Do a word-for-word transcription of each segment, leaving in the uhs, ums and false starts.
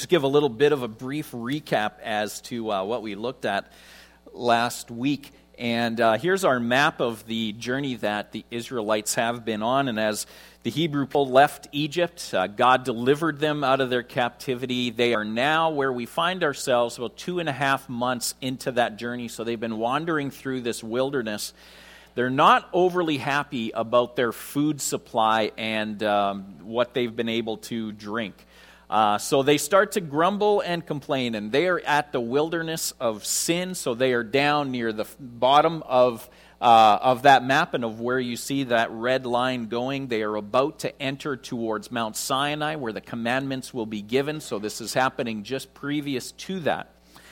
Just give a little bit of a brief recap as to uh, what we looked at last week. And uh, here's our map of the journey that the Israelites have been on. And as the Hebrew people left Egypt, uh, God delivered them out of their captivity. They are now where we find ourselves about two and a half months into that journey. So they've been wandering through this wilderness. They're not overly happy about their food supply and um, what they've been able to drink. Uh, so they start to grumble and complain, and they are at the wilderness of sin, so they are down near the bottom of uh, of that map and of where you see that red line going. They are about to enter towards Mount Sinai, where the commandments will be given, so this is happening just previous to that.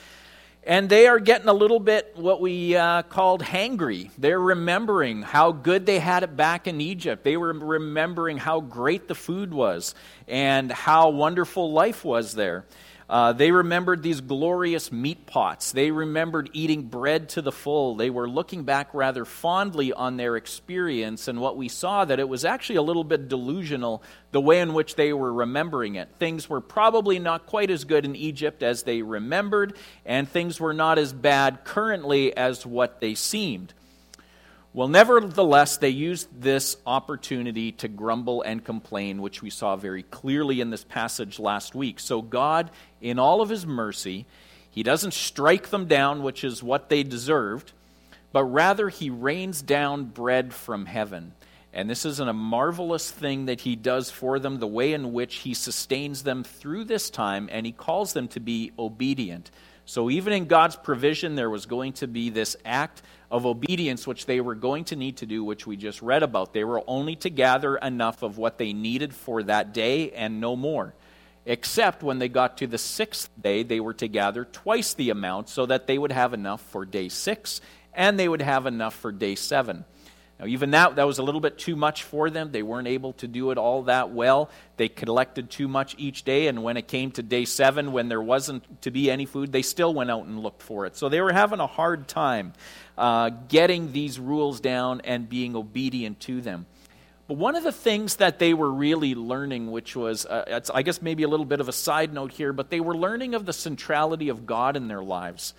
And they are getting a little bit what we uh, called hangry. They're remembering how good they had it back in Egypt. They were remembering how great the food was and how wonderful life was there. Uh, they remembered these glorious meat pots. They remembered eating bread to the full. They were looking back rather fondly on their experience, and what we saw that it was actually a little bit delusional, the way in which they were remembering it. Things were probably not quite as good in Egypt as they remembered, and things were not as bad currently as what they seemed. Well, nevertheless, they used this opportunity to grumble and complain, which we saw very clearly in this passage last week. So God, in all of his mercy, he doesn't strike them down, which is what they deserved, but rather he rains down bread from heaven. And this is a marvelous thing that he does for them, the way in which he sustains them through this time, and he calls them to be obedient. So even in God's provision, there was going to be this act of obedience which they were going to need to do, which we just read about. They were only to gather enough of what they needed for that day and no more. Except when they got to the sixth day, they were to gather twice the amount so that they would have enough for day six and they would have enough for day seven. Now, even that, that was a little bit too much for them. They weren't able to do it all that well. They collected too much each day, and when it came to day seven, when there wasn't to be any food, they still went out and looked for it. So they were having a hard time uh, getting these rules down and being obedient to them. But one of the things that they were really learning, which was, uh, it's, I guess maybe a little bit of a side note here, but they were learning of the centrality of God in their lives.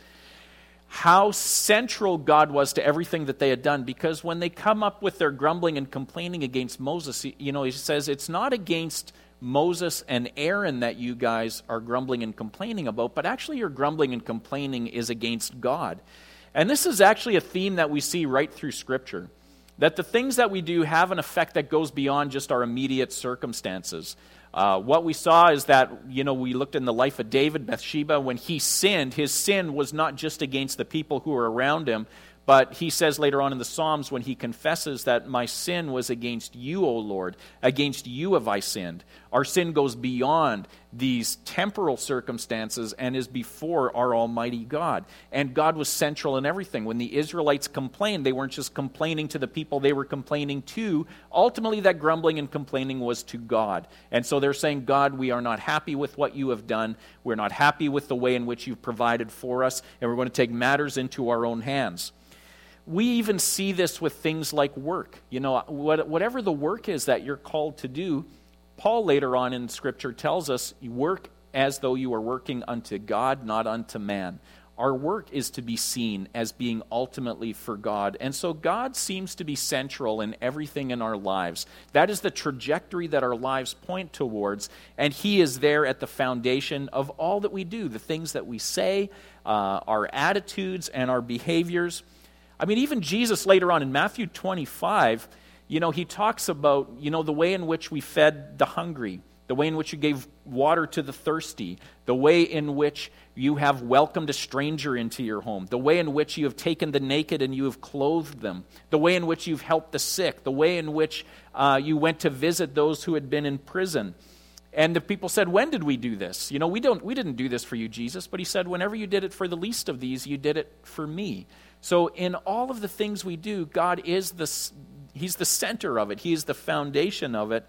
How central God was to everything that they had done, because when they come up with their grumbling and complaining against Moses, you know, he says, it's not against Moses and Aaron that you guys are grumbling and complaining about, but actually your grumbling and complaining is against God. And this is actually a theme that we see right through Scripture, that the things that we do have an effect that goes beyond just our immediate circumstances. Uh, what we saw is that, you know, we looked in the life of David, Bathsheba, when he sinned, his sin was not just against the people who were around him, but he says later on in the Psalms when he confesses that my sin was against you, O Lord, against you have I sinned. Our sin goes beyond these temporal circumstances and is before our Almighty God. And God was central in everything. When the Israelites complained, they weren't just complaining to the people they were complaining to. Ultimately, that grumbling and complaining was to God. And so they're saying, God, we are not happy with what you have done. We're not happy with the way in which you've provided for us, and we're going to take matters into our own hands. We even see this with things like work. You know, whatever the work is that you're called to do, Paul later on in Scripture tells us, you work as though you are working unto God, not unto man. Our work is to be seen as being ultimately for God. And so God seems to be central in everything in our lives. That is the trajectory that our lives point towards, and he is there at the foundation of all that we do, the things that we say, uh, our attitudes and our behaviors. I mean, even Jesus later on in Matthew twenty-five, you know, he talks about, you know, the way in which we fed the hungry, the way in which you gave water to the thirsty, the way in which you have welcomed a stranger into your home, the way in which you have taken the naked and you have clothed them, the way in which you've helped the sick, the way in which uh, you went to visit those who had been in prison. And the people said, when did we do this? You know, we don't, we didn't do this for you, Jesus. But he said, whenever you did it for the least of these, you did it for me. So in all of the things we do, God is the, he's the center of it. He is the foundation of it.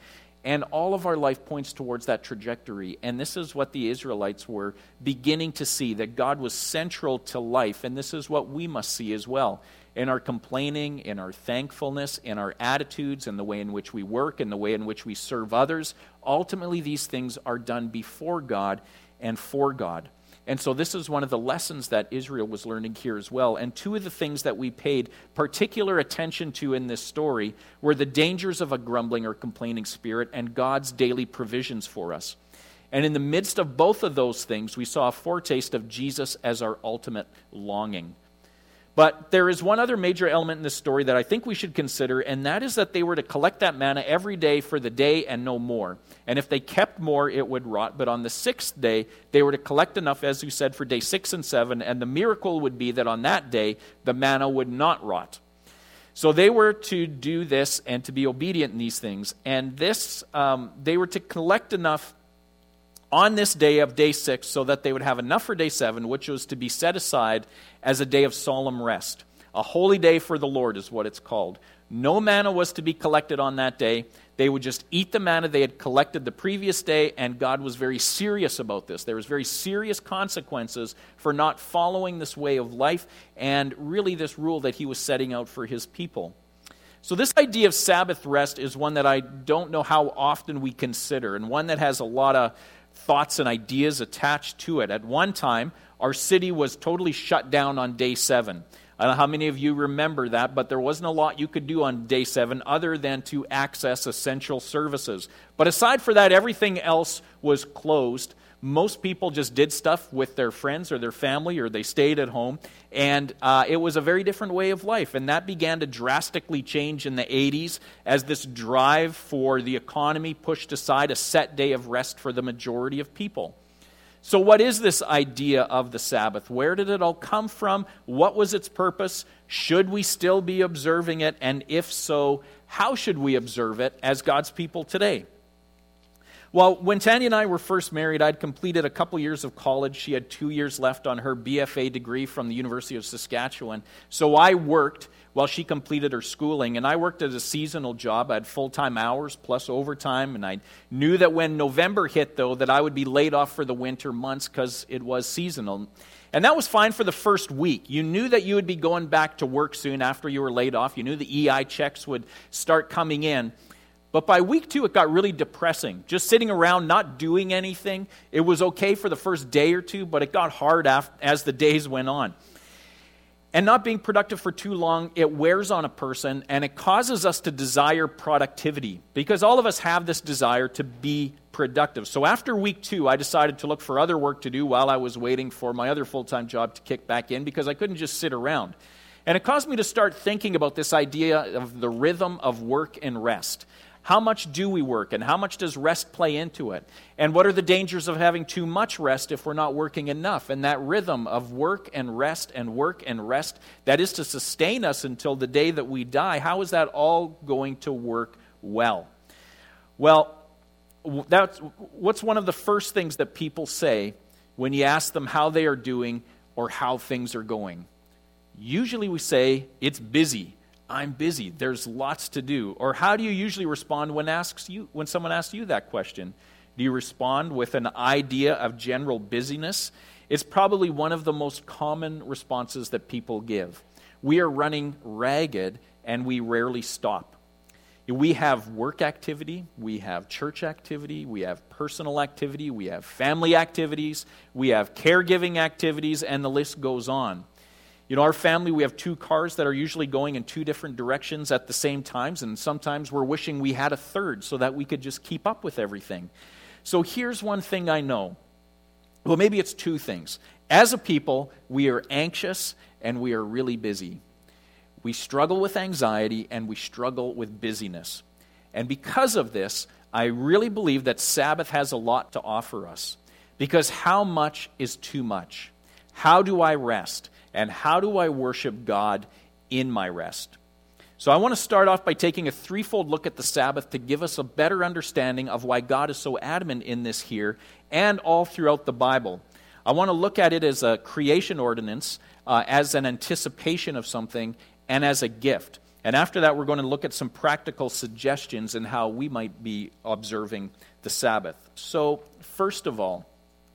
And all of our life points towards that trajectory. And this is what the Israelites were beginning to see, that God was central to life. And this is what we must see as well. In our complaining, in our thankfulness, in our attitudes, in the way in which we work, in the way in which we serve others. Ultimately, these things are done before God and for God. And so this is one of the lessons that Israel was learning here as well. And two of the things that we paid particular attention to in this story were the dangers of a grumbling or complaining spirit and God's daily provisions for us. And in the midst of both of those things, we saw a foretaste of Jesus as our ultimate longing. But there is one other major element in this story that I think we should consider, and that is that they were to collect that manna every day for the day and no more. And if they kept more, it would rot. But on the sixth day, they were to collect enough, as you said, for day six and seven, and the miracle would be that on that day, the manna would not rot. So they were to do this and to be obedient in these things. And this, um, they were to collect enough on this day of day six so that they would have enough for day seven, which was to be set aside as a day of solemn rest. A holy day for the Lord is what it's called. No manna was to be collected on that day. They would just eat the manna they had collected the previous day, and God was very serious about this. There was very serious consequences for not following this way of life and really this rule that he was setting out for his people. So this idea of Sabbath rest is one that I don't know how often we consider, and one that has a lot of thoughts and ideas attached to it. At one time, our city was totally shut down on day seven. I don't know how many of you remember that, but there wasn't a lot you could do on day seven other than to access essential services. But aside for that, everything else was closed. Most people just did stuff with their friends or their family, or they stayed at home, and uh, it was a very different way of life. And that began to drastically change in the eighties as this drive for the economy pushed aside a set day of rest for the majority of people. So what is this idea of the Sabbath? Where did it all come from? What was its purpose? Should we still be observing it? And if so, how should we observe it as God's people today? Well, when Tanya and I were first married, I'd completed a couple years of college. She had two years left on her B F A degree from the University of Saskatchewan. So I worked while she completed her schooling, and I worked as a seasonal job. I had full-time hours plus overtime, and I knew that when November hit, though, that I would be laid off for the winter months because it was seasonal. And that was fine for the first week. You knew that you would be going back to work soon after you were laid off. You knew the E I checks would start coming in. But by week two, it got really depressing. Just sitting around, not doing anything. It was okay for the first day or two, but it got hard as the days went on. And not being productive for too long, it wears on a person, and it causes us to desire productivity, because all of us have this desire to be productive. So after week two, I decided to look for other work to do while I was waiting for my other full-time job to kick back in, because I couldn't just sit around. And it caused me to start thinking about this idea of the rhythm of work and rest. How much do we work, and how much does rest play into it? And what are the dangers of having too much rest if we're not working enough? And that rhythm of work and rest and work and rest, that is to sustain us until the day that we die, how is that all going to work well? Well, that's, what's one of the first things that people say when you ask them how they are doing or how things are going? Usually we say, it's busy. I'm busy. There's lots to do. Or how do you usually respond when asks you when someone asks you that question? Do you respond with an idea of general busyness? It's probably one of the most common responses that people give. We are running ragged, and we rarely stop. We have work activity, we have church activity, we have personal activity, we have family activities, we have caregiving activities, and the list goes on. You know, our family, we have two cars that are usually going in two different directions at the same times, and sometimes we're wishing we had a third so that we could just keep up with everything. So here's one thing I know. Well, maybe it's two things. As a people, we are anxious and we are really busy. We struggle with anxiety and we struggle with busyness. And because of this, I really believe that Sabbath has a lot to offer us. Because how much is too much? How do I rest? And how do I worship God in my rest? So I want to start off by taking a threefold look at the Sabbath to give us a better understanding of why God is so adamant in this here and all throughout the Bible. I want to look at it as a creation ordinance, uh, as an anticipation of something, and as a gift. And after that, we're going to look at some practical suggestions in how we might be observing the Sabbath. So, first of all,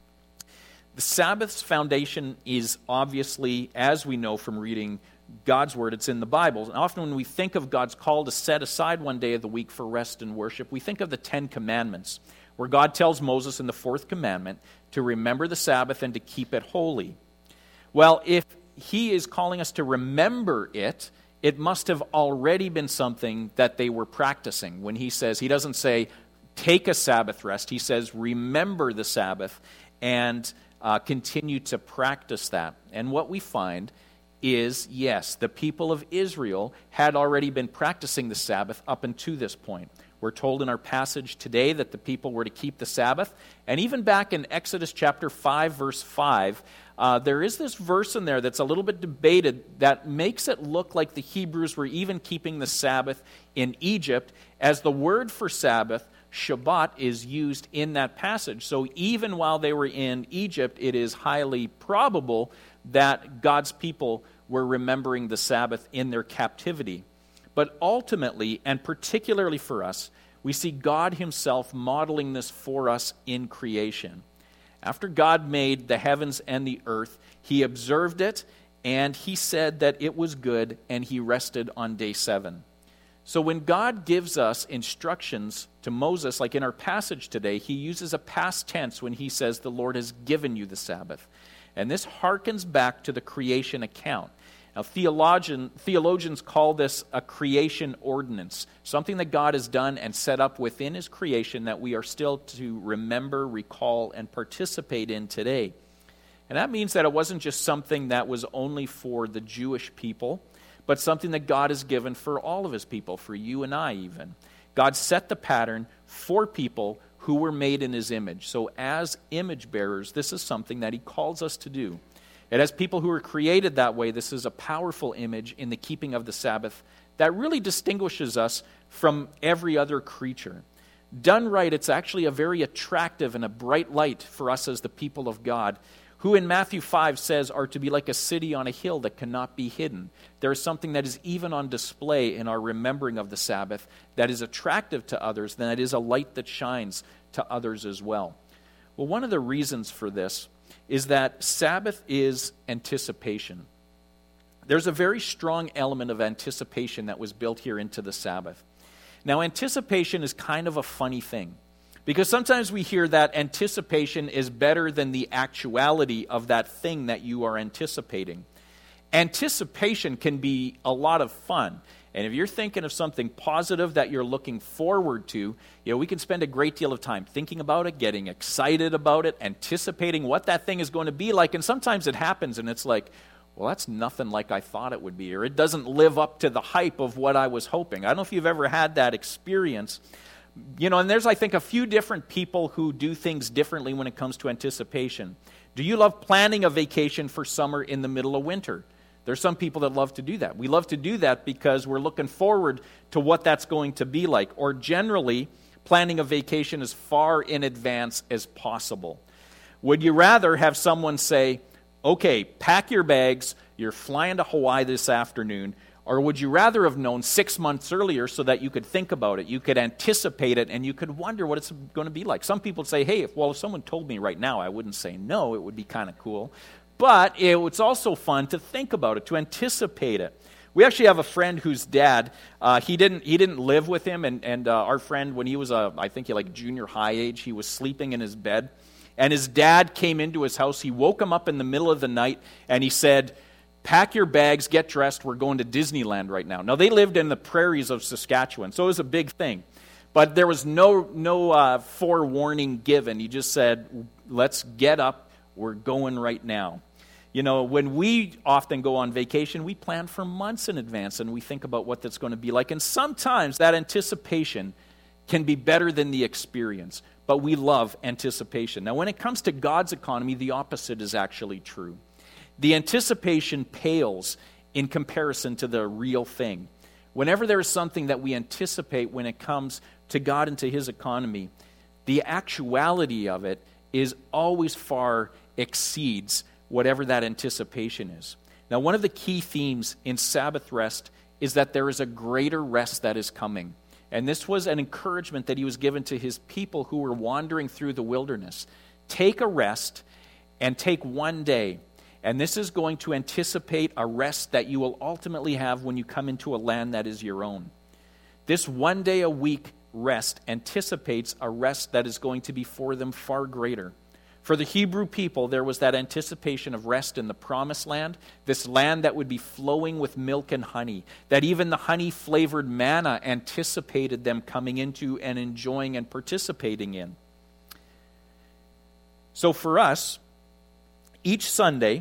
the Sabbath's foundation is obviously, as we know from reading God's Word, it's in the Bible. And often when we think of God's call to set aside one day of the week for rest and worship, we think of the Ten Commandments, where God tells Moses in the fourth commandment to remember the Sabbath and to keep it holy. Well, if he is calling us to remember it, it must have already been something that they were practicing. When he says, he doesn't say, take a Sabbath rest. He says, remember the Sabbath and uh, continue to practice that. And what we find is, yes, the people of Israel had already been practicing the Sabbath up until this point. We're told in our passage today that the people were to keep the Sabbath. And even back in Exodus chapter five, verse five, uh, there is this verse in there that's a little bit debated that makes it look like the Hebrews were even keeping the Sabbath in Egypt, as the word for Sabbath, Shabbat, is used in that passage. So even while they were in Egypt, it is highly probable that God's people were remembering the Sabbath in their captivity. But ultimately, and particularly for us, we see God himself modeling this for us in creation. After God made the heavens and the earth, he observed it, and he said that it was good, and he rested on day seven. So when God gives us instructions to Moses, like in our passage today, he uses a past tense when he says the Lord has given you the Sabbath. And this harkens back to the creation account. Now, theologian, theologians call this a creation ordinance, something that God has done and set up within his creation that we are still to remember, recall, and participate in today. And that means that it wasn't just something that was only for the Jewish people, but something that God has given for all of his people, for you and I even. God set the pattern for people who were made in his image. So as image bearers, this is something that he calls us to do. And as people who are created that way, this is a powerful image in the keeping of the Sabbath that really distinguishes us from every other creature. Done right, it's actually a very attractive and a bright light for us as the people of God, who in Matthew five says are to be like a city on a hill that cannot be hidden. There is something that is even on display in our remembering of the Sabbath that is attractive to others, and that is a light that shines to others as well. Well, one of the reasons for this is that Sabbath is anticipation. There's a very strong element of anticipation that was built here into the Sabbath. Now, anticipation is kind of a funny thing, because sometimes we hear that anticipation is better than the actuality of that thing that you are anticipating. Anticipation can be a lot of fun. And if you're thinking of something positive that you're looking forward to, you know, we can spend a great deal of time thinking about it, getting excited about it, anticipating what that thing is going to be like. And sometimes it happens and it's like, well, that's nothing like I thought it would be, or it doesn't live up to the hype of what I was hoping. I don't know if you've ever had that experience. You know, and there's, I think, a few different people who do things differently when it comes to anticipation. Do you love planning a vacation for summer in the middle of winter? There's some people that love to do that. We love to do that because we're looking forward to what that's going to be like, or generally planning a vacation as far in advance as possible. Would you rather have someone say, okay, pack your bags, you're flying to Hawaii this afternoon, or would you rather have known six months earlier so that you could think about it, you could anticipate it, and you could wonder what it's going to be like? Some people say, hey, if, well, if someone told me right now, I wouldn't say no, it would be kind of cool. But it's also fun to think about it, to anticipate it. We actually have a friend whose dad, uh, he didn't he didn't live with him, and, and uh, our friend, when he was, uh, I think, like junior high age, he was sleeping in his bed, and his dad came into his house. He woke him up in the middle of the night, and he said, pack your bags, get dressed, we're going to Disneyland right now. Now, they lived in the prairies of Saskatchewan, so it was a big thing. But there was no, no uh, forewarning given. He just said, let's get up, we're going right now. You know, when we often go on vacation, we plan for months in advance, and we think about what that's going to be like. And sometimes that anticipation can be better than the experience, but we love anticipation. Now, when it comes to God's economy, the opposite is actually true. The anticipation pales in comparison to the real thing. Whenever there is something that we anticipate when it comes to God and to his economy, the actuality of it is always far exceeds whatever that anticipation is. Now, one of the key themes in Sabbath rest is that there is a greater rest that is coming. And this was an encouragement that he was given to his people who were wandering through the wilderness. Take a rest and take one day. And this is going to anticipate a rest that you will ultimately have when you come into a land that is your own. This one day a week rest anticipates a rest that is going to be for them far greater. For the Hebrew people, there was that anticipation of rest in the promised land, this land that would be flowing with milk and honey, that even the honey-flavored manna anticipated them coming into and enjoying and participating in. So for us, each Sunday,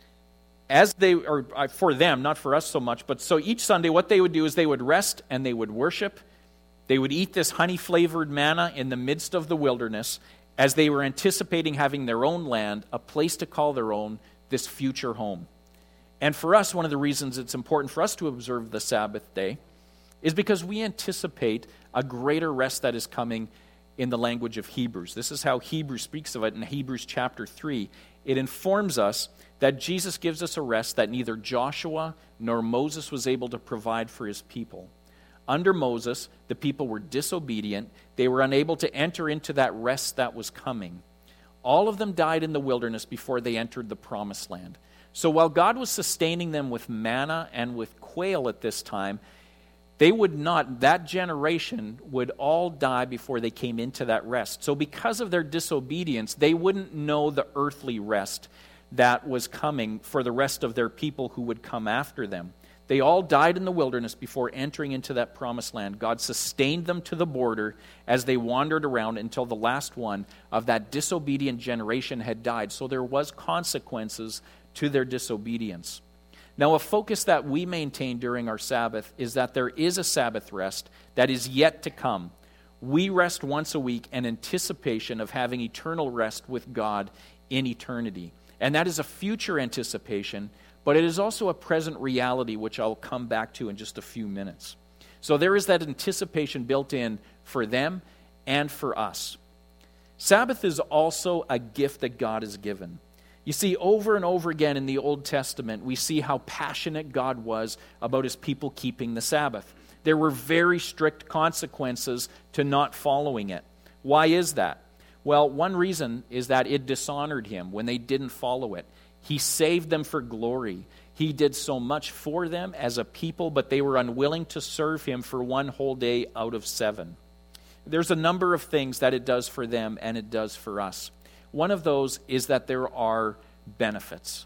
as they, or for them, not for us so much, but so each Sunday what they would do is they would rest and they would worship. They would eat this honey-flavored manna in the midst of the wilderness, as they were anticipating having their own land, a place to call their own, this future home. And for us, one of the reasons it's important for us to observe the Sabbath day is because we anticipate a greater rest that is coming in the language of Hebrews. This is how Hebrews speaks of it in Hebrews chapter three. It informs us that Jesus gives us a rest that neither Joshua nor Moses was able to provide for his people. Under Moses, the people were disobedient. They were unable to enter into that rest that was coming. All of them died in the wilderness before they entered the promised land. So while God was sustaining them with manna and with quail at this time, they would not, that generation would all die before they came into that rest. So because of their disobedience, they wouldn't know the earthly rest that was coming for the rest of their people who would come after them. They all died in the wilderness before entering into that promised land. God sustained them to the border as they wandered around until the last one of that disobedient generation had died. So there was consequences to their disobedience. Now, a focus that we maintain during our Sabbath is that there is a Sabbath rest that is yet to come. We rest once a week in anticipation of having eternal rest with God in eternity. And that is a future anticipation, but it is also a present reality, which I'll come back to in just a few minutes. So there is that anticipation built in for them and for us. Sabbath is also a gift that God has given. You see, over and over again in the Old Testament, we see how passionate God was about his people keeping the Sabbath. There were very strict consequences to not following it. Why is that? Well, one reason is that it dishonored him when they didn't follow it. He saved them for glory. He did so much for them as a people, but they were unwilling to serve him for one whole day out of seven. There's a number of things that it does for them and it does for us. One of those is that there are benefits.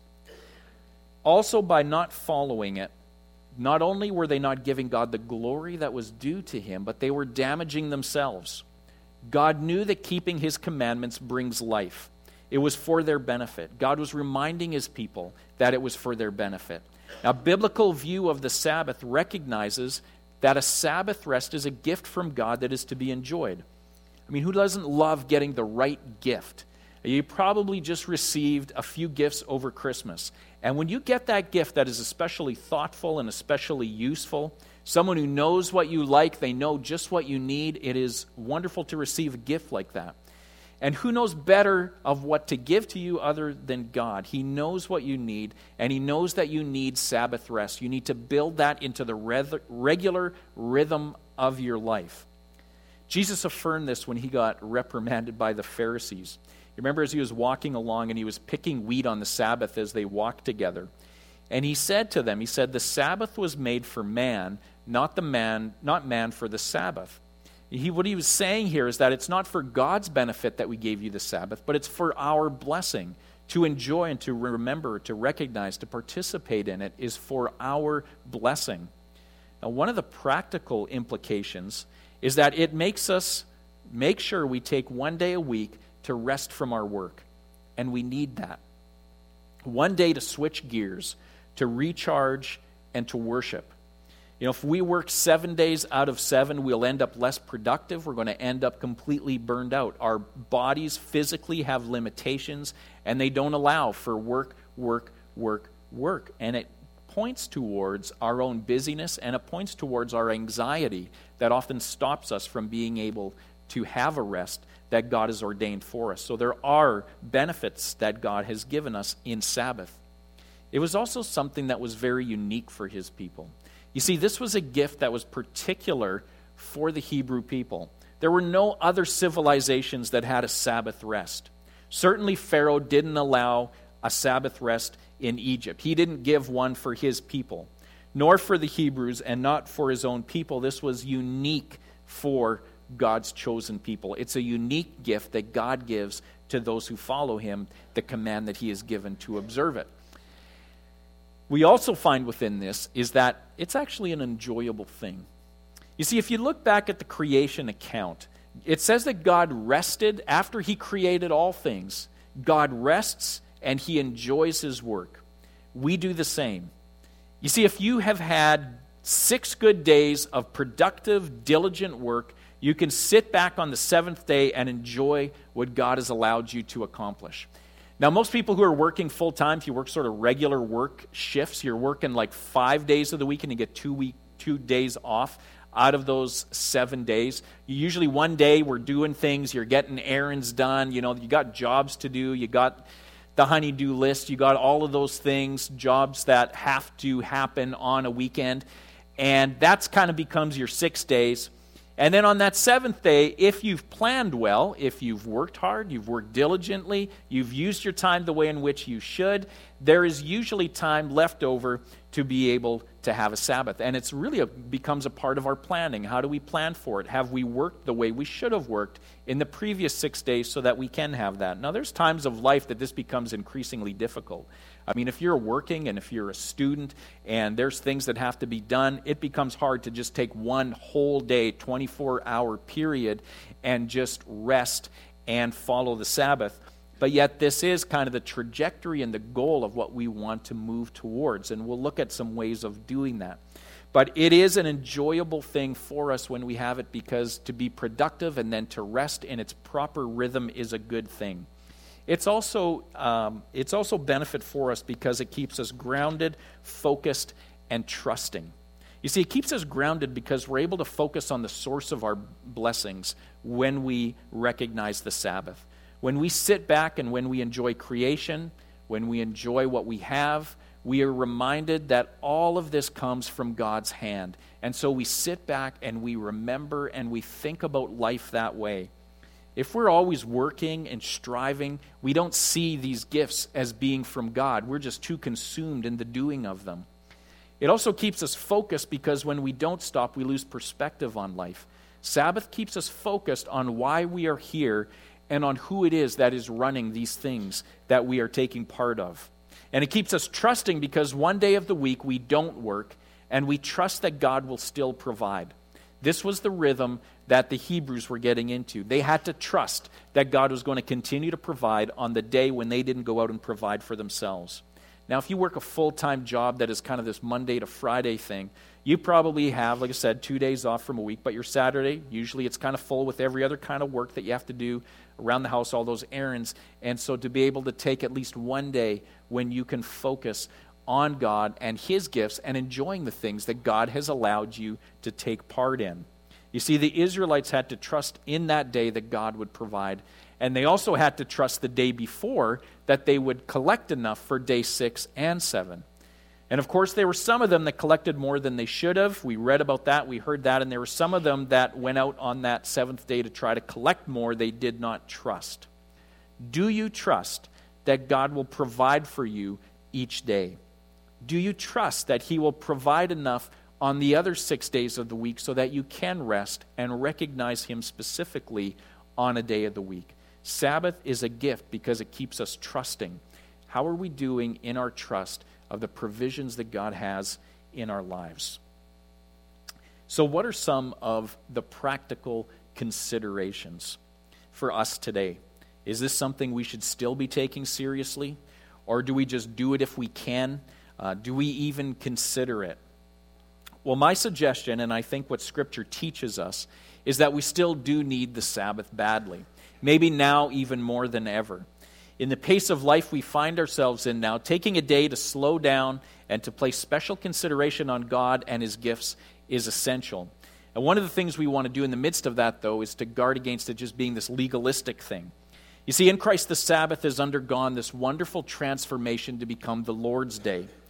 Also, by not following it, not only were they not giving God the glory that was due to him, but they were damaging themselves. God knew that keeping his commandments brings life. It was for their benefit. God was reminding his people that it was for their benefit. Now, biblical view of the Sabbath recognizes that a Sabbath rest is a gift from God that is to be enjoyed. I mean, who doesn't love getting the right gift? You probably just received a few gifts over Christmas. And when you get that gift that is especially thoughtful and especially useful, someone who knows what you like, they know just what you need, it is wonderful to receive a gift like that. And who knows better of what to give to you other than God? He knows what you need, and he knows that you need Sabbath rest. You need to build that into the regular rhythm of your life. Jesus affirmed this when he got reprimanded by the Pharisees. You remember as he was walking along and he was picking wheat on the Sabbath as they walked together. And he said to them, he said, the Sabbath was made for man, not the man, not man for the Sabbath. He, what he was saying here is that it's not for God's benefit that we gave you the Sabbath, but it's for our blessing. To enjoy and to remember, to recognize, to participate in it is for our blessing. Now, one of the practical implications is that it makes us make sure we take one day a week to rest from our work. And we need that. One day to switch gears, to recharge, and to worship. You know, if we work seven days out of seven, we'll end up less productive. We're going to end up completely burned out. Our bodies physically have limitations, and they don't allow for work, work, work, work. And it points towards our own busyness, and it points towards our anxiety that often stops us from being able to have a rest that God has ordained for us. So there are benefits that God has given us in Sabbath. It was also something that was very unique for his people. You see, this was a gift that was particular for the Hebrew people. There were no other civilizations that had a Sabbath rest. Certainly Pharaoh didn't allow a Sabbath rest in Egypt. He didn't give one for his people, nor for the Hebrews, and not for his own people. This was unique for God's chosen people. It's a unique gift that God gives to those who follow him, the command that he has given to observe it. We also find within this is that it's actually an enjoyable thing. You see, if you look back at the creation account, it says that God rested after he created all things. God rests and he enjoys his work. We do the same. You see, if you have had six good days of productive, diligent work, you can sit back on the seventh day and enjoy what God has allowed you to accomplish. Now, most people who are working full-time, if you work sort of regular work shifts, you're working like five days of the week and you get two week, two days off out of those seven days. Usually one day we're doing things, you're getting errands done, you know, you got jobs to do, you got the honey-do list, you got all of those things, jobs that have to happen on a weekend, and that's kind of becomes your six days. And then on that seventh day, if you've planned well, if you've worked hard, you've worked diligently, you've used your time the way in which you should, there is usually time left over to be able to have a Sabbath. And it's really a, becomes a part of our planning. How do we plan for it? Have we worked the way we should have worked in the previous six days so that we can have that? Now, there's times of life that this becomes increasingly difficult. I mean, if you're working and if you're a student and there's things that have to be done, it becomes hard to just take one whole day, twenty-four hour period and just rest and follow the Sabbath. But yet this is kind of the trajectory and the goal of what we want to move towards. And we'll look at some ways of doing that. But it is an enjoyable thing for us when we have it, because to be productive and then to rest in its proper rhythm is a good thing. It's also um, it's also benefit for us because it keeps us grounded, focused, and trusting. You see, it keeps us grounded because we're able to focus on the source of our blessings when we recognize the Sabbath. When we sit back and when we enjoy creation, when we enjoy what we have, we are reminded that all of this comes from God's hand. And so we sit back and we remember and we think about life that way. If we're always working and striving, we don't see these gifts as being from God. We're just too consumed in the doing of them. It also keeps us focused because when we don't stop, we lose perspective on life. Sabbath keeps us focused on why we are here and on who it is that is running these things that we are taking part of. And it keeps us trusting because one day of the week we don't work and we trust that God will still provide. This was the rhythm that the Hebrews were getting into. They had to trust that God was going to continue to provide on the day when they didn't go out and provide for themselves. Now, if you work a full-time job that is kind of this Monday to Friday thing, you probably have, like I said, two days off from a week, but your Saturday, usually it's kind of full with every other kind of work that you have to do around the house, all those errands. And so to be able to take at least one day when you can focus on God and his gifts and enjoying the things that God has allowed you to take part in. You see, the Israelites had to trust in that day that God would provide. And they also had to trust the day before that they would collect enough for day six and seven. And of course, there were some of them that collected more than they should have. We read about that, we heard that, and there were some of them that went out on that seventh day to try to collect more they did not trust. Do you trust that God will provide for you each day? Do you trust that he will provide enough on the other six days of the week so that you can rest and recognize him specifically on a day of the week? Sabbath is a gift because it keeps us trusting. How are we doing in our trust of the provisions that God has in our lives? So what are some of the practical considerations for us today? Is this something we should still be taking seriously? Or do we just do it if we can? Uh, do we even consider it? Well, my suggestion, and I think what Scripture teaches us, is that we still do need the Sabbath badly. Maybe now even more than ever. In the pace of life we find ourselves in now, taking a day to slow down and to place special consideration on God and his gifts is essential. And one of the things we want to do in the midst of that, though, is to guard against it just being this legalistic thing. You see, in Christ, the Sabbath has undergone this wonderful transformation to become the Lord's Day.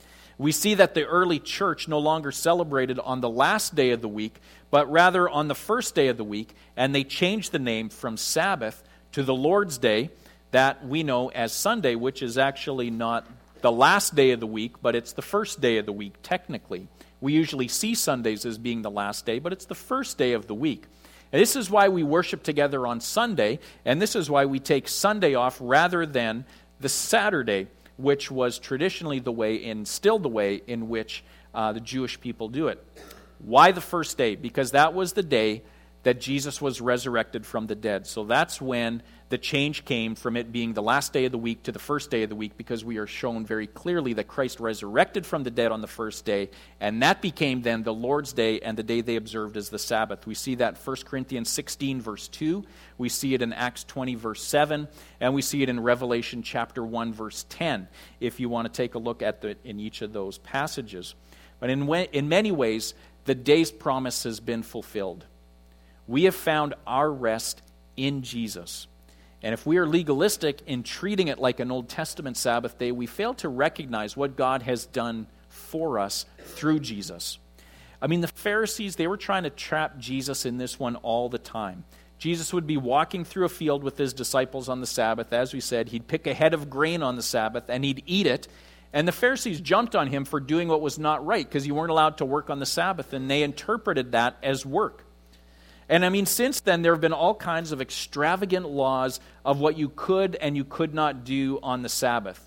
We see that the early church no longer celebrated on the last day of the week, but rather on the first day of the week, and they changed the name from Sabbath to the Lord's Day, that we know as Sunday, which is actually not the last day of the week, but it's the first day of the week, technically. We usually see Sundays as being the last day, but it's the first day of the week. And this is why we worship together on Sunday, and this is why we take Sunday off rather than the Saturday, which was traditionally the way and still the way in which uh, the Jewish people do it. Why the first day? Because that was the day that Jesus was resurrected from the dead. So that's when the change came from it being the last day of the week to the first day of the week, because we are shown very clearly that Christ resurrected from the dead on the first day, and that became then the Lord's Day and the day they observed as the Sabbath. We see that in First Corinthians sixteen, verse two. We see it in Acts twenty, verse seven. And we see it in Revelation chapter one, verse ten, if you want to take a look at the in each of those passages. But in, in many ways, the day's promise has been fulfilled. We have found our rest in Jesus. And if we are legalistic in treating it like an Old Testament Sabbath day, we fail to recognize what God has done for us through Jesus. I mean, the Pharisees, they were trying to trap Jesus in this one all the time. Jesus would be walking through a field with his disciples on the Sabbath. As we said, he'd pick a head of grain on the Sabbath and he'd eat it. And the Pharisees jumped on him for doing what was not right, because you weren't allowed to work on the Sabbath, and they interpreted that as work. And I mean, since then, there have been all kinds of extravagant laws of what you could and you could not do on the Sabbath.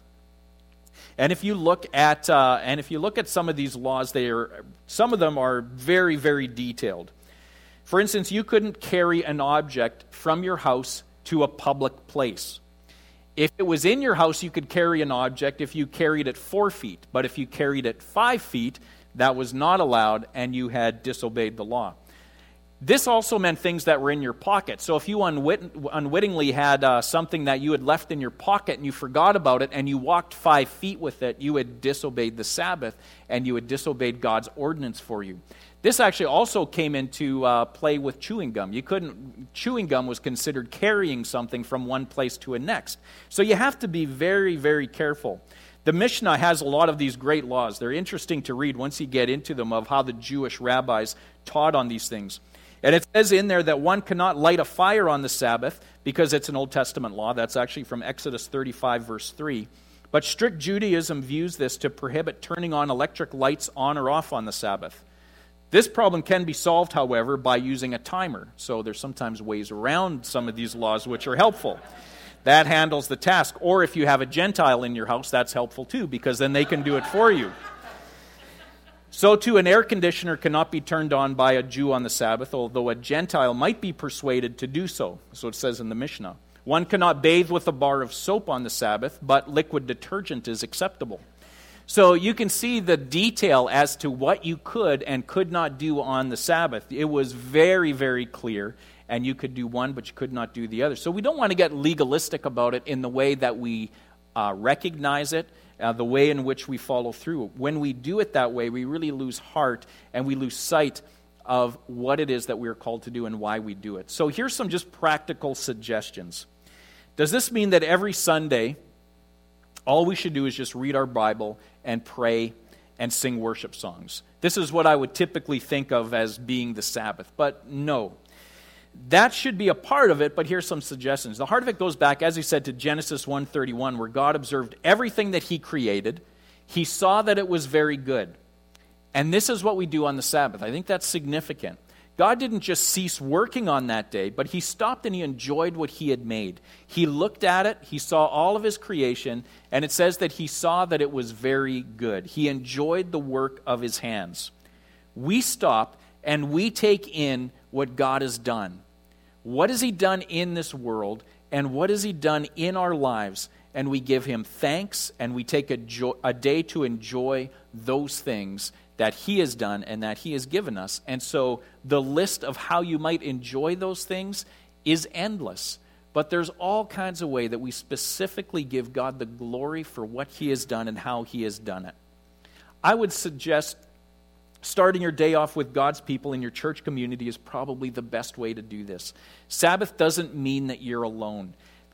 And if you look at uh, and if you look at some of these laws, they are some of them are very, very detailed. For instance, you couldn't carry an object from your house to a public place. If it was in your house, you could carry an object if you carried it four feet. But if you carried it five feet, that was not allowed, and you had disobeyed the law. This also meant things that were in your pocket. So if you unwit- unwittingly had uh, something that you had left in your pocket and you forgot about it and you walked five feet with it, you had disobeyed the Sabbath and you had disobeyed God's ordinance for you. This actually also came into uh, play with chewing gum. You couldn't, chewing gum was considered carrying something from one place to a next. So you have to be very, very careful. The Mishnah has a lot of these great laws. They're interesting to read once you get into them, of how the Jewish rabbis taught on these things. And it says in there that one cannot light a fire on the Sabbath because it's an Old Testament law. That's actually from Exodus thirty-five, verse three. But strict Judaism views this to prohibit turning on electric lights on or off on the Sabbath. This problem can be solved, however, by using a timer. So there's sometimes ways around some of these laws which are helpful. That handles the task. Or if you have a Gentile in your house, that's helpful too, because then they can do it for you. So too, an air conditioner cannot be turned on by a Jew on the Sabbath, although a Gentile might be persuaded to do so. So it says in the Mishnah. One cannot bathe with a bar of soap on the Sabbath, but liquid detergent is acceptable. So you can see the detail as to what you could and could not do on the Sabbath. It was very, very clear, and you could do one, but you could not do the other. So we don't want to get legalistic about it in the way that we uh, recognize it, uh, the way in which we follow through. When we do it that way, we really lose heart and we lose sight of what it is that we are called to do and why we do it. So here's some just practical suggestions. Does this mean that every Sunday all we should do is just read our Bible and pray and sing worship songs? This is what I would typically think of as being the Sabbath. But no. That should be a part of it, but here's some suggestions. The heart of it goes back, as he said, to Genesis one thirty-one, where God observed everything that he created. He saw that it was very good. And this is what we do on the Sabbath. I think that's significant. God didn't just cease working on that day, but he stopped and he enjoyed what he had made. He looked at it, he saw all of his creation, and it says that he saw that it was very good. He enjoyed the work of his hands. We stop and we take in what God has done. What has he done in this world, and what has he done in our lives? And we give him thanks, and we take a, jo- a day to enjoy those things that he has done and that he has given us. And so the list of how you might enjoy those things is endless. But there's all kinds of ways that we specifically give God the glory for what he has done and how he has done it. I would suggest starting your day off with God's people in your church community is probably the best way to do this. Sabbath doesn't mean that you're alone.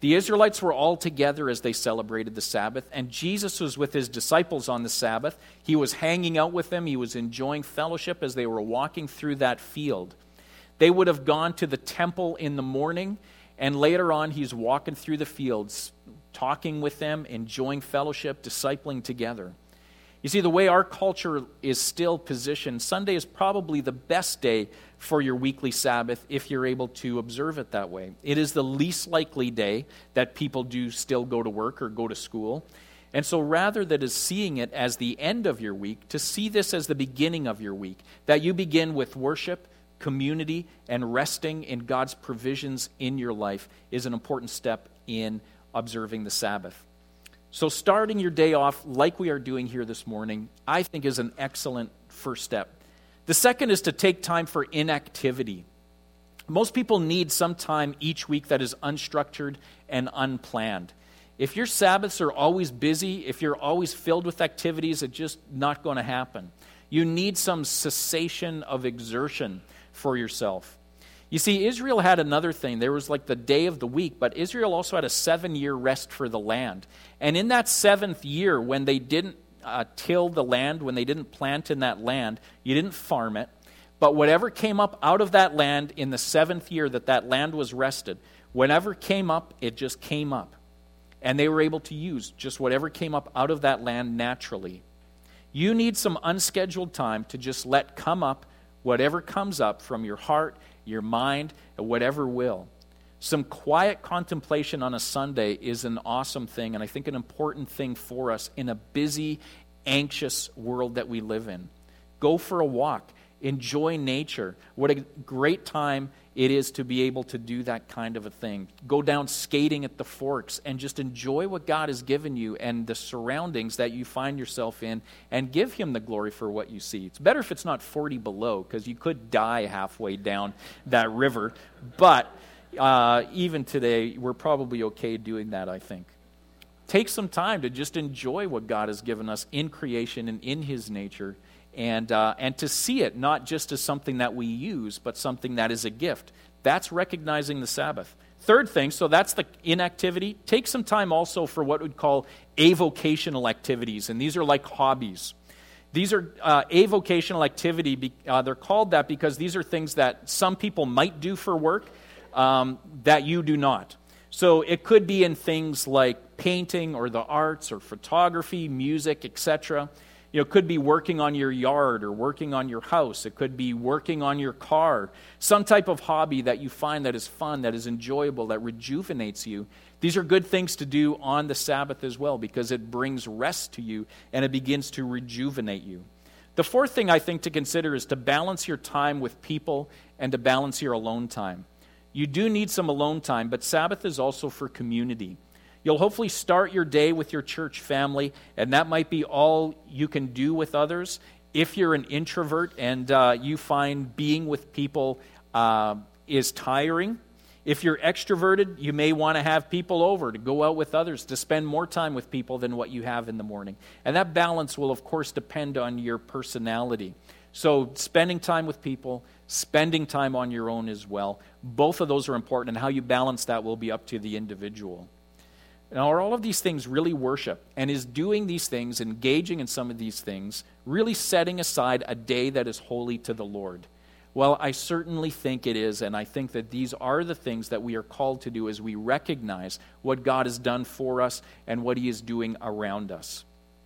The Israelites were all together as they celebrated the Sabbath, and Jesus was with his disciples on the Sabbath. He was hanging out with them. He was enjoying fellowship as they were walking through that field. They would have gone to the temple in the morning, and later on he's walking through the fields, talking with them, enjoying fellowship, discipling together. You see, the way our culture is still positioned, Sunday is probably the best day for your weekly Sabbath if you're able to observe it that way. It is the least likely day that people do still go to work or go to school. And so rather than as seeing it as the end of your week, to see this as the beginning of your week, that you begin with worship, community, and resting in God's provisions in your life is an important step in observing the Sabbath. So starting your day off like we are doing here this morning, I think is an excellent first step. The second is to take time for inactivity. Most people need some time each week that is unstructured and unplanned. If your Sabbaths are always busy, if you're always filled with activities, it's just not going to happen. You need some cessation of exertion for yourself. You see, Israel had another thing. There was like the day of the week, but Israel also had a seven-year rest for the land. And in that seventh year, when they didn't uh, till the land, when they didn't plant in that land, you didn't farm it, but whatever came up out of that land in the seventh year that that land was rested, whenever came up, it just came up. And they were able to use just whatever came up out of that land naturally. You need some unscheduled time to just let come up whatever comes up from your heart, your mind, whatever will. Some quiet contemplation on a Sunday is an awesome thing, and I think an important thing for us in a busy, anxious world that we live in. Go for a walk. Enjoy nature. What a great time it is to be able to do that kind of a thing. Go down skating at the Forks and just enjoy what God has given you and the surroundings that you find yourself in, and give Him the glory for what you see. It's better if it's not forty below, because you could die halfway down that river. But uh, even today, we're probably okay doing that, I think. Take some time to just enjoy what God has given us in creation and in His nature, and uh, and to see it not just as something that we use, but something that is a gift. That's recognizing the Sabbath. Third thing, so that's the inactivity. Take some time also for what we'd call avocational activities, and these are like hobbies. These are uh, avocational activity. Uh, they're called that because these are things that some people might do for work um, that you do not. So it could be in things like painting or the arts or photography, music, et cetera. You know, it could be working on your yard or working on your house. It could be working on your car. Some type of hobby that you find that is fun, that is enjoyable, that rejuvenates you. These are good things to do on the Sabbath as well, because it brings rest to you and it begins to rejuvenate you. The fourth thing I think to consider is to balance your time with people and to balance your alone time. You do need some alone time, but Sabbath is also for community. You'll hopefully start your day with your church family, and that might be all you can do with others. If you're an introvert and uh, you find being with people uh, is tiring, if you're extroverted, you may want to have people over to go out with others, to spend more time with people than what you have in the morning. And that balance will, of course, depend on your personality. So spending time with people, spending time on your own as well, both of those are important, and how you balance that will be up to the individual. Now, are all of these things really worship? And is doing these things, engaging in some of these things, really setting aside a day that is holy to the Lord? Well, I certainly think it is, and I think that these are the things that we are called to do as we recognize what God has done for us and what He is doing around us.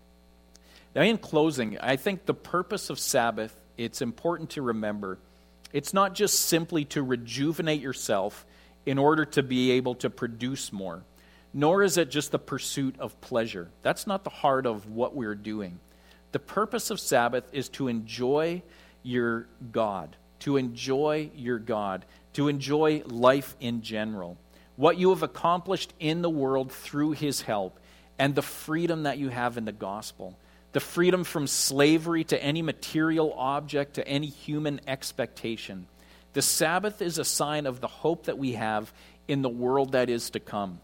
Now, in closing, I think the purpose of Sabbath, it's important to remember, it's not just simply to rejuvenate yourself in order to be able to produce more. Nor is it just the pursuit of pleasure. That's not the heart of what we're doing. The purpose of Sabbath is to enjoy your God, to enjoy your God, to enjoy life in general, what you have accomplished in the world through His help, and the freedom that you have in the gospel, the freedom from slavery to any material object, to any human expectation. The Sabbath is a sign of the hope that we have in the world that is to come.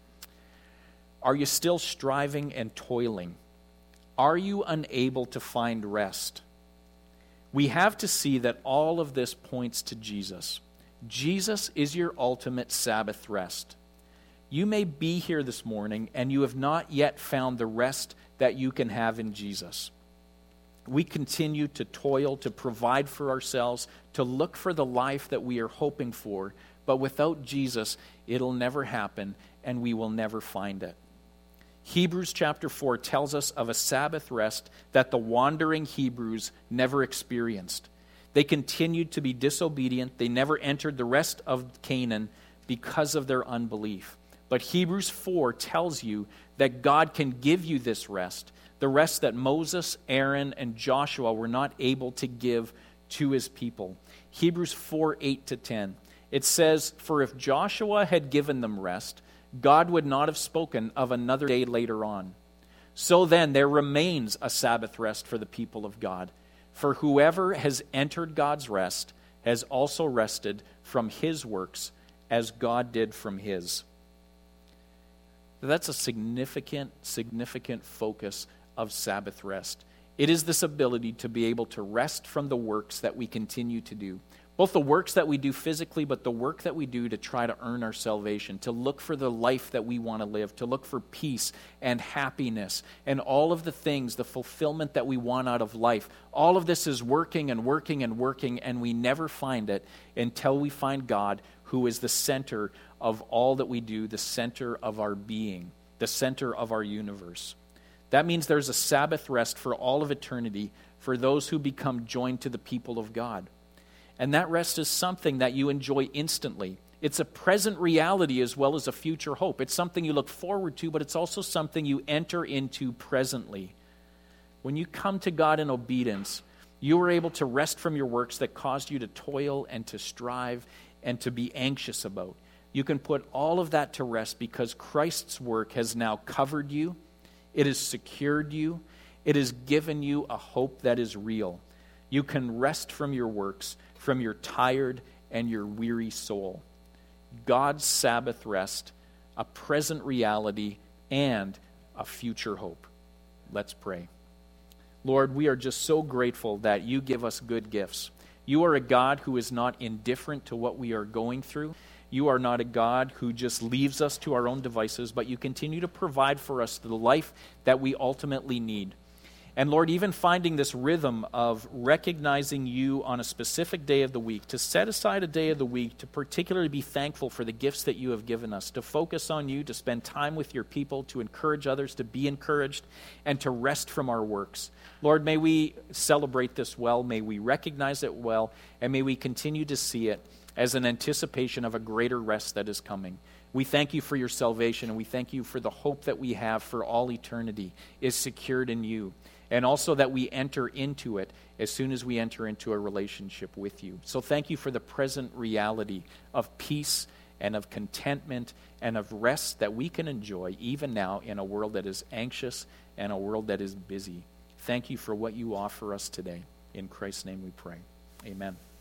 Are you still striving and toiling? Are you unable to find rest? We have to see that all of this points to Jesus. Jesus is your ultimate Sabbath rest. You may be here this morning and you have not yet found the rest that you can have in Jesus. We continue to toil, to provide for ourselves, to look for the life that we are hoping for, but without Jesus, it'll never happen and we will never find it. Hebrews chapter four tells us of a Sabbath rest that the wandering Hebrews never experienced. They continued to be disobedient. They never entered the rest of Canaan because of their unbelief. But Hebrews four tells you that God can give you this rest, the rest that Moses, Aaron, and Joshua were not able to give to his people. Hebrews four, eight to ten. It says, "For if Joshua had given them rest, God would not have spoken of another day later on. So then there remains a Sabbath rest for the people of God. For whoever has entered God's rest has also rested from his works as God did from his." That's a significant, significant focus of Sabbath rest. It is this ability to be able to rest from the works that we continue to do. Both the works that we do physically, but the work that we do to try to earn our salvation, to look for the life that we want to live, to look for peace and happiness, and all of the things, the fulfillment that we want out of life. All of this is working and working and working, and we never find it until we find God, who is the center of all that we do, the center of our being, the center of our universe. That means there's a Sabbath rest for all of eternity for those who become joined to the people of God. And that rest is something that you enjoy instantly. It's a present reality as well as a future hope. It's something you look forward to, but it's also something you enter into presently. When you come to God in obedience, you are able to rest from your works that caused you to toil and to strive and to be anxious about. You can put all of that to rest because Christ's work has now covered you. It has secured you. It has given you a hope that is real. You can rest from your works, from your tired and your weary soul. God's Sabbath rest, a present reality, and a future hope. Let's pray. Lord, we are just so grateful that you give us good gifts. You are a God who is not indifferent to what we are going through. You are not a God who just leaves us to our own devices, but you continue to provide for us the life that we ultimately need. And Lord, even finding this rhythm of recognizing you on a specific day of the week, to set aside a day of the week to particularly be thankful for the gifts that you have given us, to focus on you, to spend time with your people, to encourage others, to be encouraged, and to rest from our works. Lord, may we celebrate this well, may we recognize it well, and may we continue to see it as an anticipation of a greater rest that is coming. We thank you for your salvation, and we thank you for the hope that we have for all eternity is secured in you. And also that we enter into it as soon as we enter into a relationship with you. So thank you for the present reality of peace and of contentment and of rest that we can enjoy even now in a world that is anxious and a world that is busy. Thank you for what you offer us today. In Christ's name we pray. Amen.